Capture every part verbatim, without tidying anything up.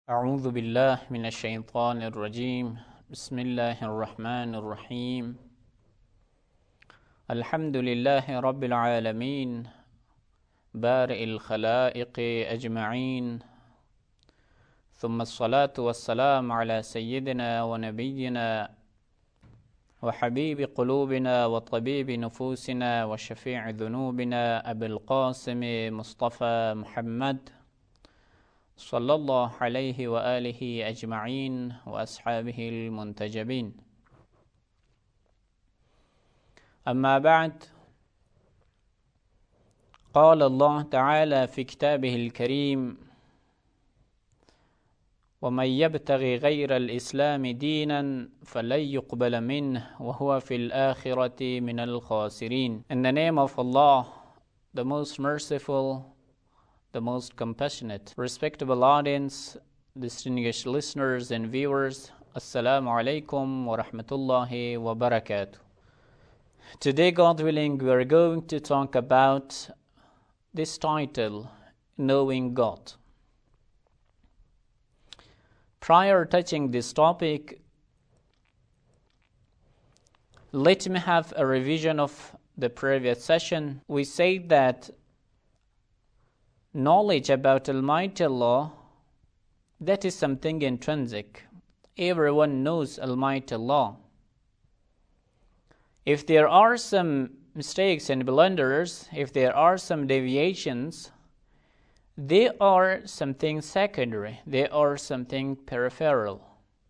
أعوذ بالله من الشيطان الرجيم بسم الله الرحمن الرحيم الحمد لله رب العالمين بارئ الخلائق أجمعين ثم الصلاة والسلام على سيدنا ونبينا وحبيب قلوبنا وطبيب نفوسنا وشفيع ذنوبنا أبي القاسم مصطفى محمد صلى الله عليه وآله أجمعين وأصحابه المنتجبين. أما بعد، قال الله تعالى في كتابه الكريم: ومن يبتغي غير الإسلام دينا فلن يقبل منه وهو في الآخرة من الخاسرين. In the name of Allah, the most merciful, the most compassionate. Respectable audience, distinguished listeners and viewers, Assalamu alaikum wa rahmatullahi wa barakatuh. Today, God willing, we are going to talk about this title, Knowing God. Prior touching this topic, let me have a revision of the previous session. We said that knowledge about Almighty Allah, that is something intrinsic. Everyone knows Almighty Allah. If there are some mistakes and blunders, if there are some deviations, they are something secondary. They are something peripheral.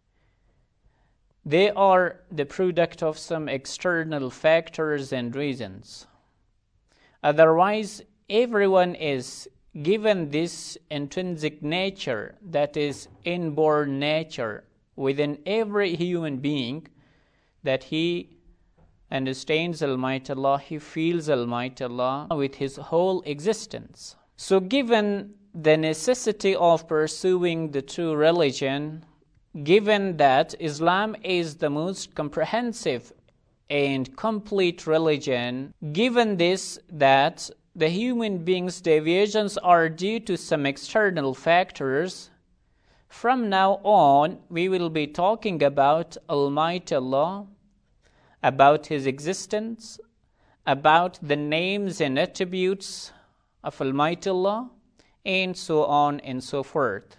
They are the product of some external factors and reasons. Otherwise, everyone is given this intrinsic nature, that is inborn nature within every human being, that he understands Almighty Allah, he feels Almighty Allah with his whole existence. So given the necessity of pursuing the true religion, given that Islam is the most comprehensive and complete religion, given this that the human being's deviations are due to some external factors, from now on we will be talking about Almighty Allah, about His existence, about the names and attributes of Almighty Allah, and so on and so forth.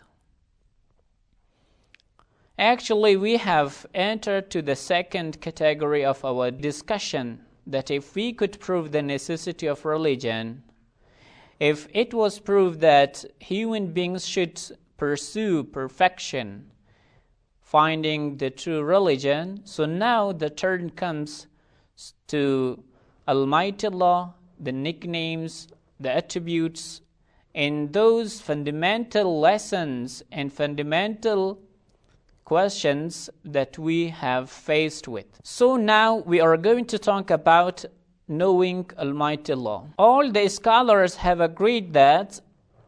Actually, we have entered to the second category of our discussion, that if we could prove the necessity of religion, if it was proved that human beings should pursue perfection, finding the true religion, so now the turn comes to Almighty Allah, the nicknames, the attributes, and those fundamental lessons and fundamental questions that we have faced with. So now we are going to talk about knowing Almighty Allah. All the scholars have agreed that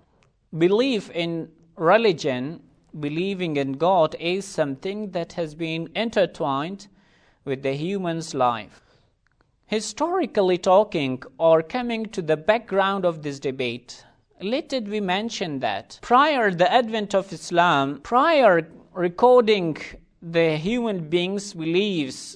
belief in religion, believing in God, is something that has been intertwined with the human's life. Historically talking, or coming to the background of this debate, let it be mentioned that prior the advent of Islam, prior recording the human being's beliefs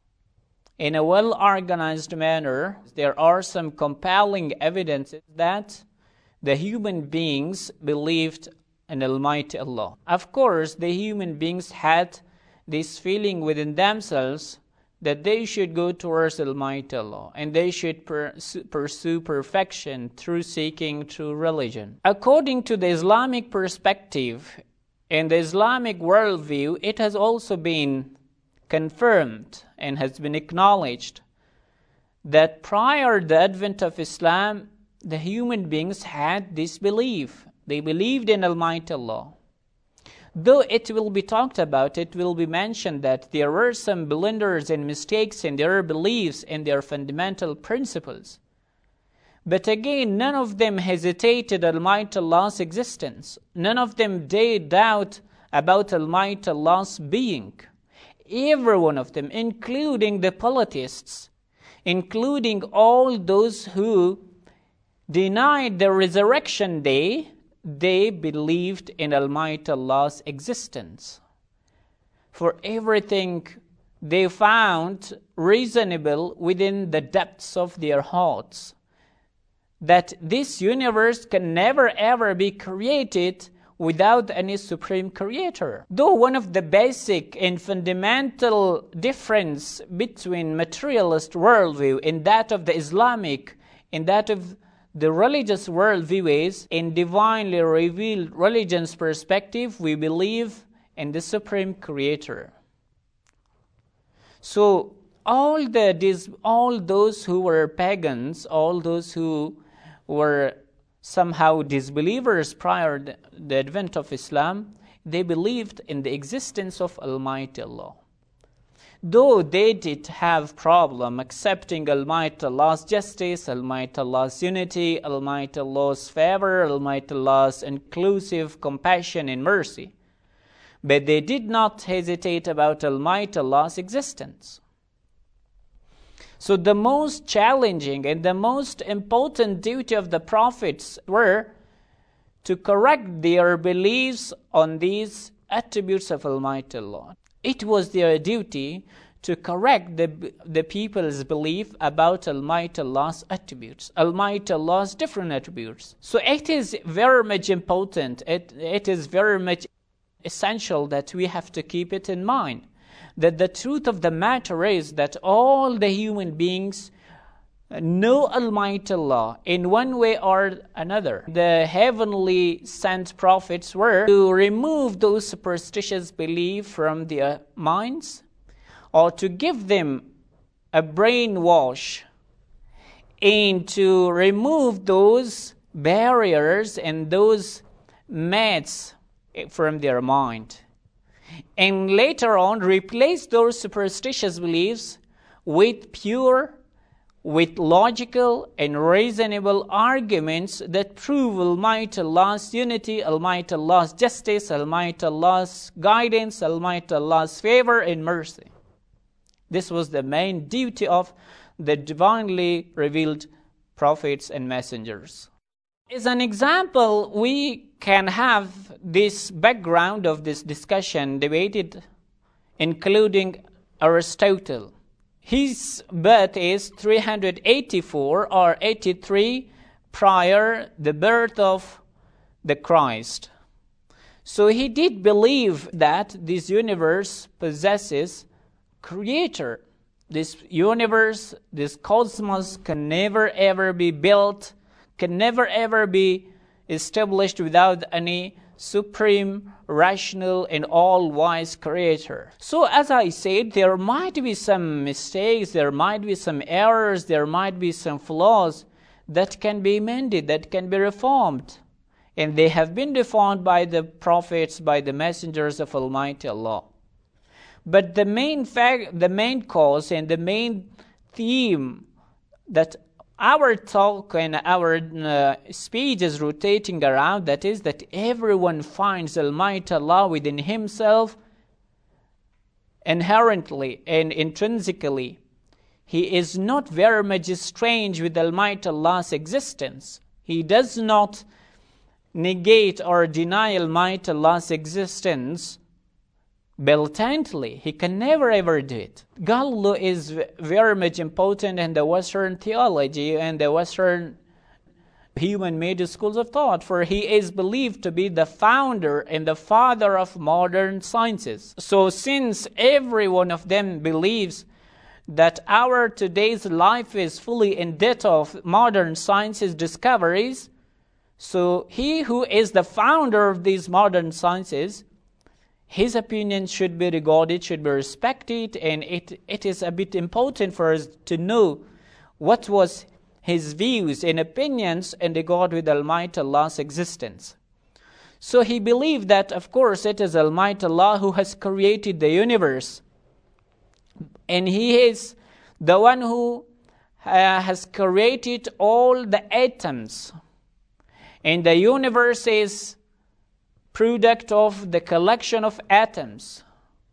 in a well-organized manner, there are some compelling evidences that the human beings believed in Almighty Allah. Of course, the human beings had this feeling within themselves that they should go towards Almighty Allah and they should pursue perfection through seeking true religion. According to the Islamic perspective, in the Islamic worldview, it has also been confirmed and has been acknowledged that prior to the advent of Islam, the human beings had this belief. They believed in Almighty Allah. Though it will be talked about, it will be mentioned that there were some blunders and mistakes in their beliefs and their fundamental principles. But again, none of them hesitated Almighty Allah's existence. None of them dared doubt about Almighty Allah's being. Every one of them, including the polytheists, including all those who denied the resurrection day, they believed in Almighty Allah's existence. For everything they found reasonable within the depths of their hearts, that this universe can never ever be created without any supreme creator. Though one of the basic and fundamental difference between materialist worldview and that of the Islamic and that of the religious worldview is, in divinely revealed religion's perspective, we believe in the supreme creator. So all the all those who were pagans, all those who were somehow disbelievers prior to the advent of Islam, they believed in the existence of Almighty Allah. Though they did have problem accepting Almighty Allah's justice, Almighty Allah's unity, Almighty Allah's favor, Almighty Allah's inclusive compassion and mercy, but they did not hesitate about Almighty Allah's existence. So the most challenging and the most important duty of the prophets were to correct their beliefs on these attributes of Almighty Allah. It was their duty to correct the, the people's belief about Almighty Allah's attributes, Almighty Allah's different attributes. So it is very much important, it, it is very much essential that we have to keep it in mind, that the truth of the matter is that all the human beings know Almighty Allah in one way or another. The heavenly sent prophets were to remove those superstitious beliefs from their minds, or to give them a brainwash, and to remove those barriers and those myths from their mind, and later on replace those superstitious beliefs with pure, with logical and reasonable arguments that prove Almighty Allah's unity, Almighty Allah's justice, Almighty Allah's guidance, Almighty Allah's favor and mercy. This was the main duty of the divinely revealed prophets and messengers. As an example, we can have this background of this discussion debated, including Aristotle. His birth is three hundred eighty-four or eighty-three prior the birth of the Christ. So he did believe that this universe possesses creator. This universe, this cosmos can never ever be built, can never ever be established without any supreme, rational, and all-wise creator. So as I said, there might be some mistakes, there might be some errors, there might be some flaws that can be mended, that can be reformed. And they have been reformed by the prophets, by the messengers of Almighty Allah. But the main fact, the main cause and the main theme that our talk and our uh, speech is rotating around, that is that everyone finds Almighty Allah within himself inherently and intrinsically. He is not very much strange with Almighty Allah's existence. He does not negate or deny Almighty Allah's existence blatantly. He can never ever do it. Galileo is very much important in the Western theology and the Western human-made schools of thought, for he is believed to be the founder and the father of modern sciences. So since every one of them believes that our today's life is fully in debt of modern sciences discoveries, so he who is the founder of these modern sciences, his opinion should be regarded, should be respected, and it, it is a bit important for us to know what was his views and opinions in regard with Almighty Allah's existence. So he believed that, of course, it is Almighty Allah who has created the universe, and He is the one who uh, has created all the atoms, and the universe is product of the collection of atoms.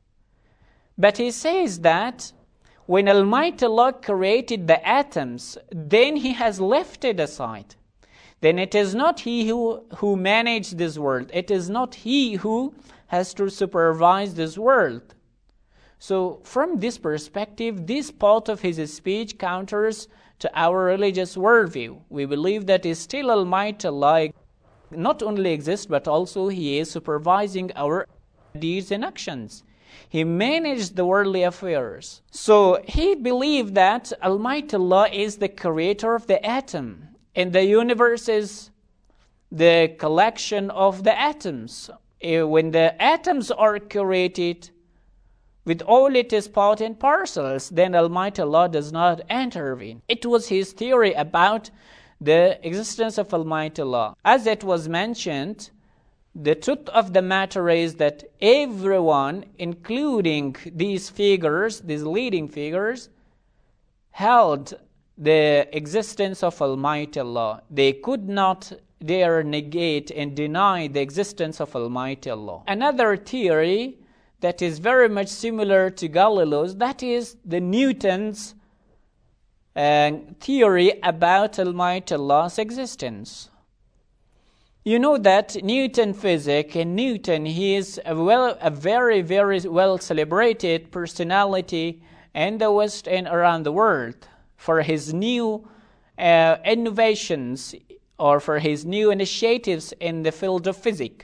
But he says that when Almighty Allah created the atoms, then He has left it aside. then it is not He who, who managed this world. It is not He who has to supervise this world. So from this perspective, this part of His speech counters to our religious worldview. We believe that is still Almighty Allah not only exists, but also He is supervising our deeds and actions. He managed the worldly affairs. So he believed that Almighty Allah is the creator of the atom, and the universe is the collection of the atoms. When the atoms are created with all its part and parcels, then Almighty Allah does not intervene. It was his theory about the existence of Almighty Allah. As it was mentioned, the truth of the matter is that everyone, including these figures, these leading figures, held the existence of Almighty Allah. They could not dare negate and deny the existence of Almighty Allah. Another theory that is very much similar to Galileo's, that is the Newton's uh, theory about Almighty Allah's existence. You know that Newton physics, and Newton, he is a, well, a very, very well celebrated personality in the West and around the world for his new uh, innovations or for his new initiatives in the field of physics.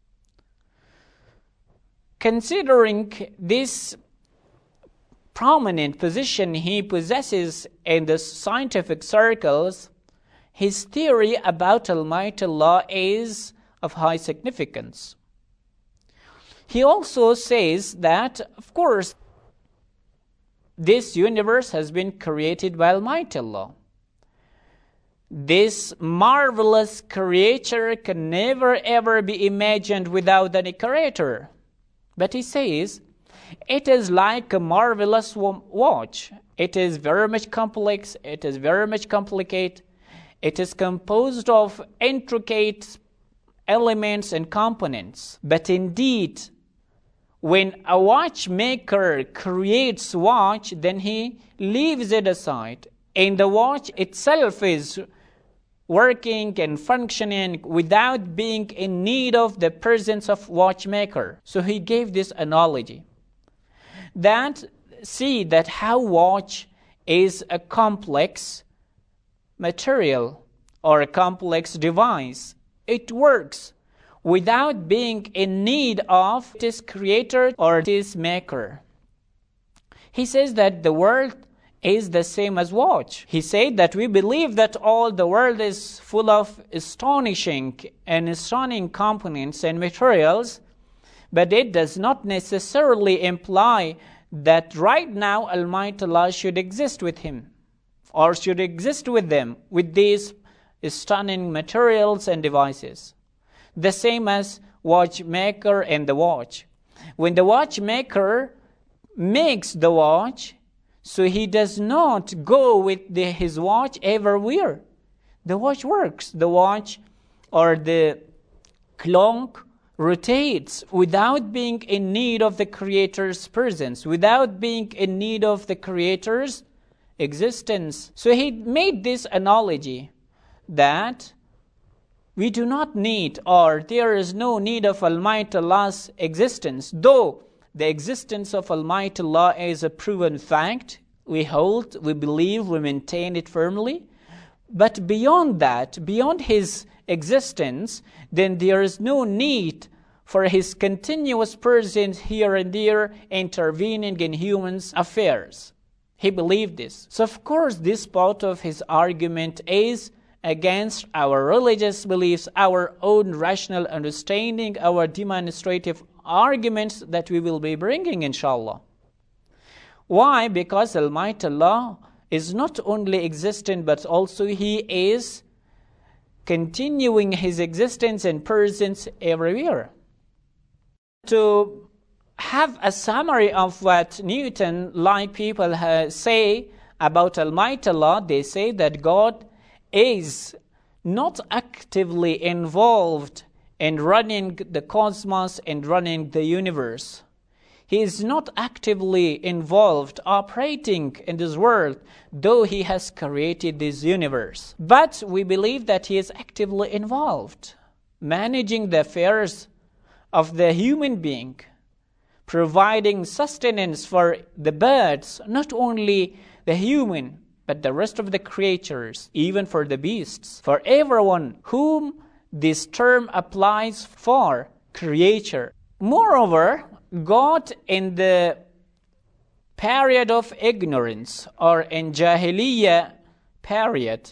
Considering this prominent position he possesses in the scientific circles, his theory about Almighty Allah is of high significance. He also says that, of course, this universe has been created by Almighty Allah. This marvelous creature can never ever be imagined without any creator. But he says, it is like a marvelous watch. It is very much complex, it is very much complicated. It is composed of intricate elements and components. But indeed, when a watchmaker creates watch, then he leaves it aside. And the watch itself is working and functioning without being in need of the presence of watchmaker. So he gave this analogy. That, see that how watch is a complex material or a complex device. It works without being in need of its creator or its maker. He says that the world is the same as watch. He said that we believe that all the world is full of astonishing and astonishing components and materials, but it does not necessarily imply that right now Almighty Allah should exist with him, or should exist with them, with these stunning materials and devices. The same as watchmaker and the watch. When the watchmaker makes the watch, so he does not go with the, his watch everywhere. The watch works. The watch or the clock rotates without being in need of the Creator's presence, without being in need of the Creator's existence. So he made this analogy that we do not need, or there is no need of Almighty Allah's existence, though the existence of Almighty Allah is a proven fact. We hold, we believe, we maintain it firmly. But beyond that, beyond His existence, then there is no need for His continuous presence here and there intervening in humans' affairs. He believed this. So of course this part of his argument is against our religious beliefs, our own rational understanding, our demonstrative arguments that we will be bringing, inshallah. Why? Because Almighty Allah is not only existent, but also He is continuing His existence and presence everywhere. To have a summary of what Newton-like people uh, say about Almighty Allah, they say that God is not actively involved in running the cosmos and running the universe. He is not actively involved, operating in this world, though He has created this universe. But we believe that He is actively involved, managing the affairs of the human being, providing sustenance for the birds, not only the human, but the rest of the creatures, even for the beasts, for everyone whom this term applies for, creature. Moreover, God in the period of ignorance, or in Jahiliyyah period,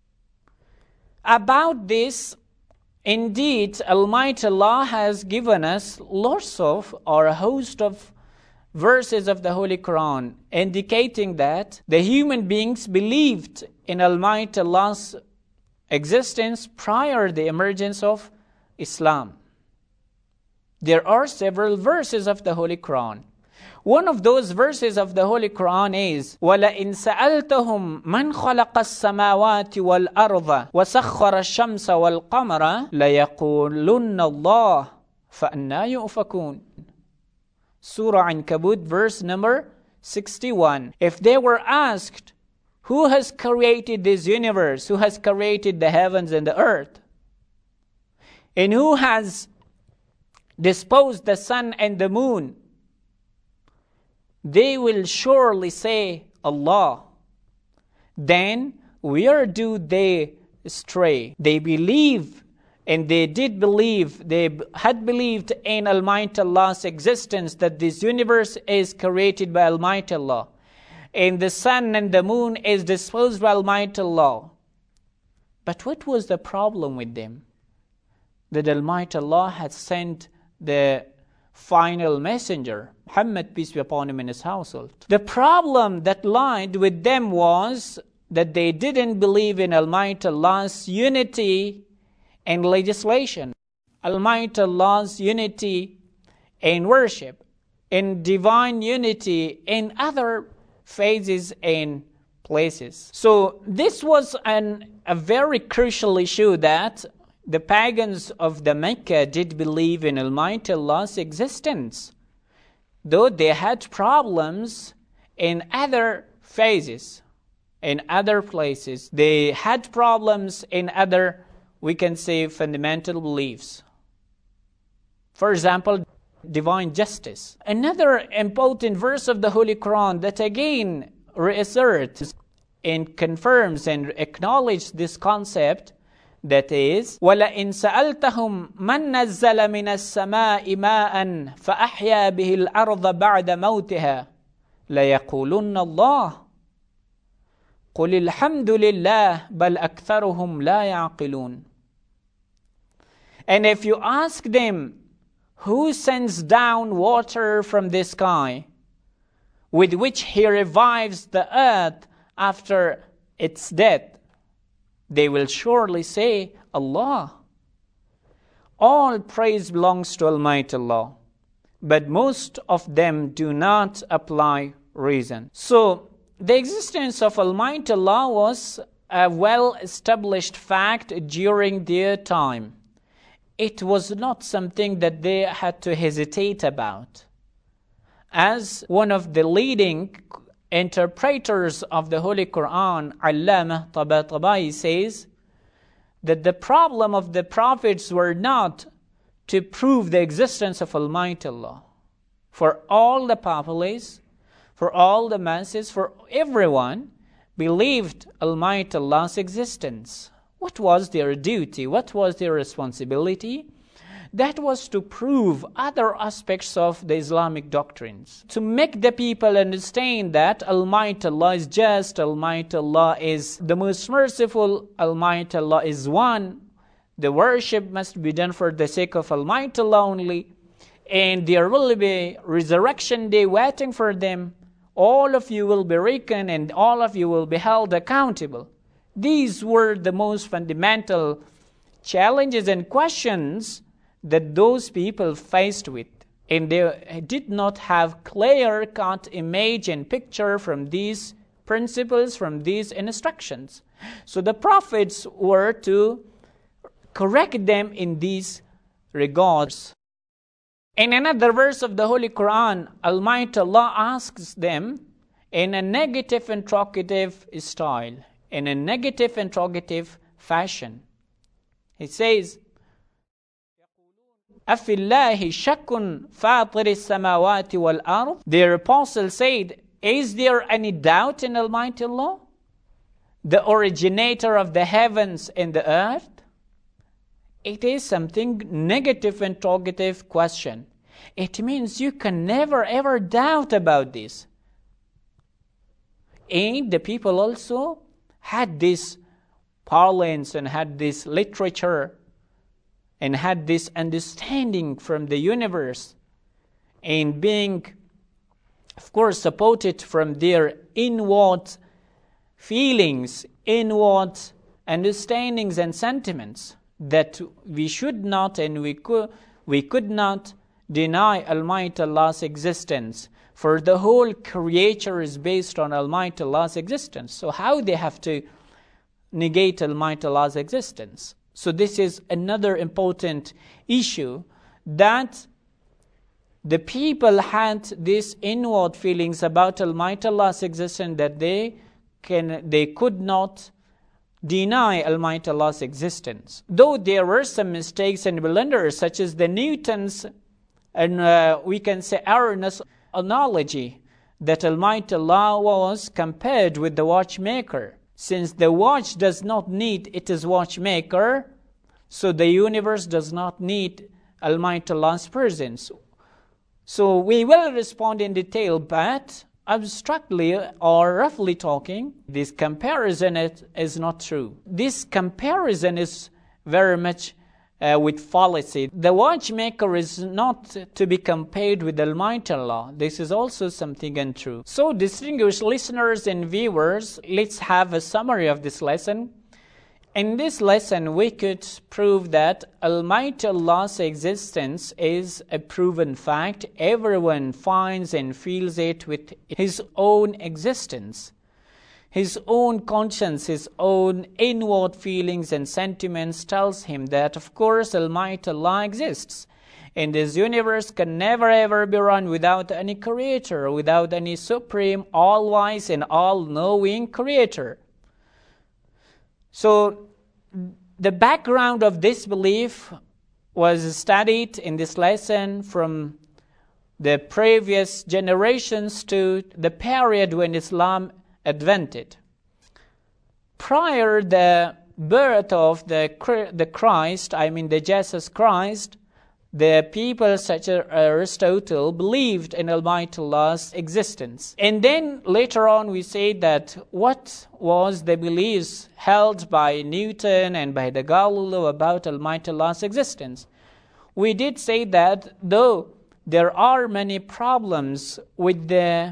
about this, indeed, Almighty Allah has given us lots of, or a host of verses of the Holy Quran, indicating that the human beings believed in Almighty Allah's existence prior to the emergence of Islam. There are several verses of the Holy Quran. One of those verses of the Holy Quran is وَلَئِن سَأَلْتَهُمْ مَنْ خَلَقَ السَّمَاوَاتِ وَالْأَرْضَ وَسَخَّرَ الشَّمْسَ وَالْقَمَرَ لَيَقُولُنَّ اللَّهُ فَأَنَّى يُؤْفَكُونَ. Surah Ankabut, verse number sixty-one. If they were asked, who has created this universe, who has created the heavens and the earth, and who has disposed the sun and the moon, they will surely say, Allah. Then where do they stray? They believe, and they did believe, they had believed in Almighty Allah's existence, that this universe is created by Almighty Allah, and the sun and the moon is disposed by Almighty Allah. But what was the problem with them? That Almighty Allah had sent the final messenger, Muhammad, peace be upon him, and his household. The problem that lied with them was that they didn't believe in Almighty Allah's unity and legislation, Almighty Allah's unity in worship, in divine unity in other phases and places. So this was an, a very crucial issue, that the pagans of the Mecca did believe in Almighty Allah's existence, though they had problems in other phases, in other places. They had problems in other, we can say, fundamental beliefs. For example, divine justice. Another important verse of the Holy Quran that again reasserts and confirms and acknowledges this concept, that is, وَلَئِن سَأَلْتَهُمْ مَنْ نَزَّلَ مِنَ السَّمَاءِ مَاءً فَأَحْيَا بِهِ الْأَرْضَ بَعْدَ مَوْتِهَا لَيَقُولُنَّ اللَّهُ قُلِ الْحَمْدُ لِلَّهِ بَلْ أَكْثَرُهُمْ لَا يَعْقِلُونَ. And if you ask them, who sends down water from the sky, with which He revives the earth after its death, they will surely say, Allah. All praise belongs to Almighty Allah, but most of them do not apply reason. So, the existence of Almighty Allah was a well-established fact during their time. It was not something that they had to hesitate about. As one of the leading interpreters of the Holy Quran, Allama Tabatabai, says that the problem of the prophets were not to prove the existence of Almighty Allah. For all the populace, for all the masses, for everyone, believed Almighty Allah's existence. What was their duty? What was their responsibility? That was to prove other aspects of the Islamic doctrines, to make the people understand that Almighty Allah is just, Almighty Allah is the most merciful, Almighty Allah is one, the worship must be done for the sake of Almighty Allah only, and there will be resurrection day waiting for them. All of you will be reckoned and all of you will be held accountable. These were the most fundamental challenges and questions that those people faced with, and they did not have clear-cut image and picture from these principles, from these instructions. So the prophets were to correct them in these regards. In another verse of the Holy Quran, Almighty Allah asks them in a negative interrogative style, in a negative interrogative fashion. He says, أَفِي اللَّهِ شَكٌّ فَاطِرِ السَّمَاوَاتِ وَالْأَرْضِ. The apostle said, is there any doubt in Almighty Allah, the originator of the heavens and the earth? It is something negative interrogative question. It means you can never ever doubt about this. And the people also had this parlance and had this literature and had this understanding from the universe, and being, of course, supported from their inward feelings, inward understandings and sentiments, that we should not and we could, we could not deny Almighty Allah's existence, for the whole creature is based on Almighty Allah's existence. So how they have to negate Almighty Allah's existence? So this is another important issue, that the people had these inward feelings about Almighty Allah's existence, that they can they could not deny Almighty Allah's existence. Though there were some mistakes and blunders, such as the Newton's, and uh, we can say erroneous analogy, that Almighty Allah was compared with the watchmaker. Since the watch does not need its watchmaker, so the universe does not need Almighty Allah's presence. So we will respond in detail, but abstractly or roughly talking, this comparison is not true. This comparison is very much uh, with fallacy. The watchmaker is not to be compared with Almighty Allah. This is also something untrue. So, distinguished listeners and viewers, let's have a summary of this lesson. In this lesson, we could prove that Almighty Allah's existence is a proven fact. Everyone finds and feels it with his own existence. His own conscience, his own inward feelings and sentiments tells him that, of course, Almighty Allah exists. And this universe can never ever be run without any creator, without any supreme, all-wise and all-knowing creator. So, the background of this belief was studied in this lesson from the previous generations to the period when Islam advented. Prior the birth of the the Christ, I mean the Jesus Christ, the people such as Aristotle believed in Almighty Allah's existence. And then later on we say that what was the beliefs held by Newton and by the Galileo about Almighty Allah's existence. We did say that though there are many problems with the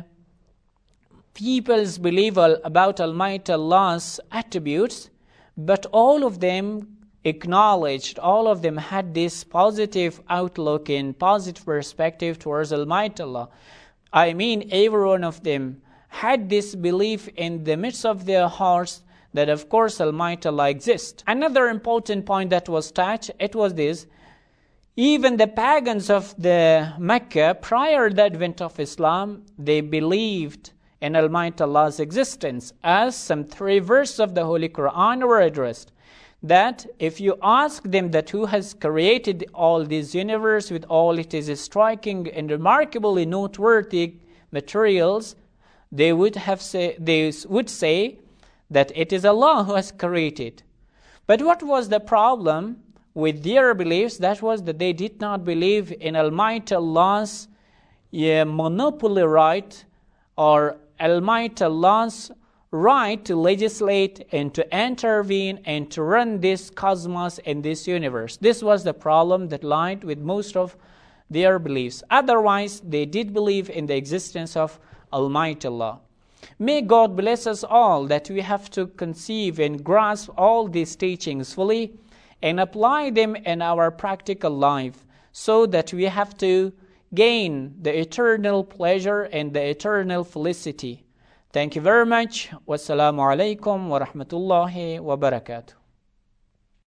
people's belief about Almighty Allah's attributes, but all of them acknowledged, all of them had this positive outlook and positive perspective towards Almighty Allah. I mean, every one of them had this belief in the midst of their hearts that of course Almighty Allah exists. Another important point that was touched, it was this: even the pagans of the Mecca, prior to the advent of Islam, they believed in Almighty Allah's existence, as some three verses of the Holy Quran were addressed. That if you ask them that who has created all this universe with all its striking and remarkably noteworthy materials, they would have say they would say that it is Allah who has created. But what was the problem with their beliefs? That was that they did not believe in Almighty Allah's yeah, monopoly right, or Almighty Allah's right to legislate and to intervene and to run this cosmos and this universe. This was the problem that lied with most of their beliefs. Otherwise, they did believe in the existence of Almighty Allah. May God bless us all that we have to conceive and grasp all these teachings fully and apply them in our practical life, so that we have to gain the eternal pleasure and the eternal felicity. Thank you very much. Wassalamu alaikum wa rahmatullahi wa barakatuh.